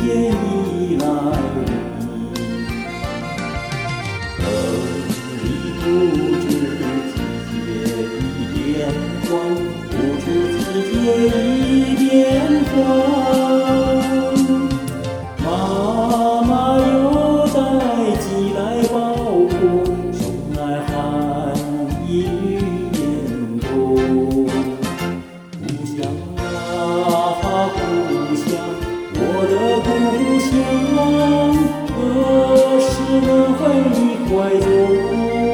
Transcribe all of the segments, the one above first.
天已来临，不知季节已变换，不知季节已变换。妈妈又在寄来包裹，送来寒意与严冬。故乡啊，故乡，我的故乡，何时能回你怀中？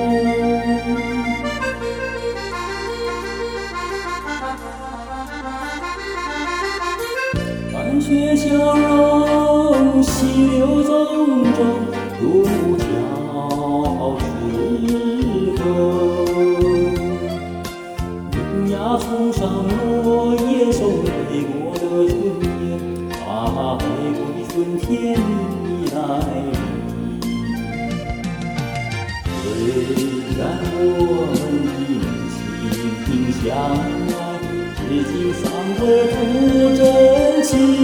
寒雪消融，溪流淙淙，独木桥之风。嫩芽丛上落叶送北国的春天，北国的春天已来临。虽然我们已心相爱，至今尚未复真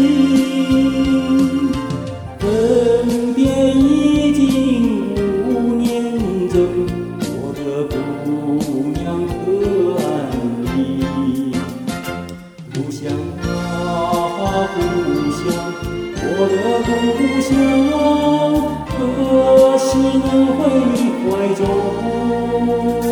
情，分别已经5年整，我的姑娘可安宁？故乡啊，故乡，我的故乡，何时能回你怀中？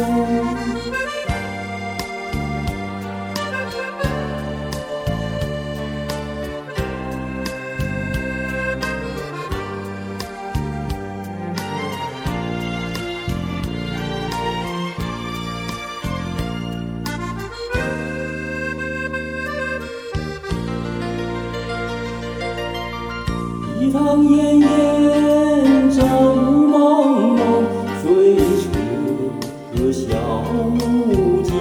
一堂炎炎，朝雾蒙蒙，随车小木径，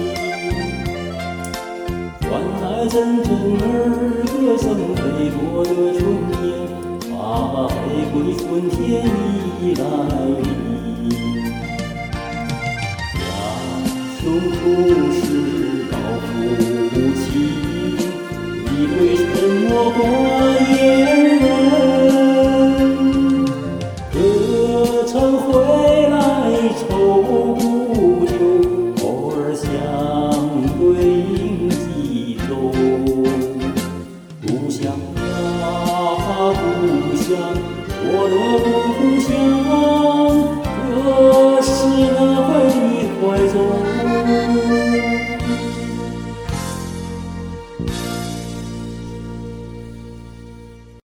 传来阵阵儿歌声，北国的春天，北国的春天已来临。家兄故事老父亲，一对沉默。